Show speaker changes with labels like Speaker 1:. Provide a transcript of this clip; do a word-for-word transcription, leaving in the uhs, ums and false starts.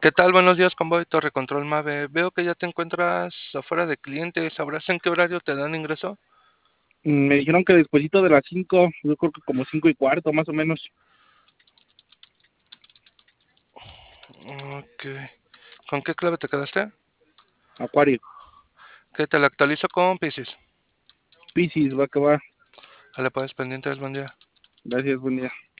Speaker 1: ¿Qué tal? Buenos días, Convoy Torre Control Mave. Veo que ya te encuentras afuera de clientes. ¿Sabrás en qué horario te dan ingreso?
Speaker 2: Mm, Me dijeron que despuesito de las cinco, yo creo que como cinco y cuarto, más o menos.
Speaker 1: Ok. ¿Con qué clave te quedaste?
Speaker 2: Acuario.
Speaker 1: Que te la actualizo con Piscis.
Speaker 2: Piscis, va que va.
Speaker 1: Dale, pues, pendientes, buen día.
Speaker 2: Gracias, buen día.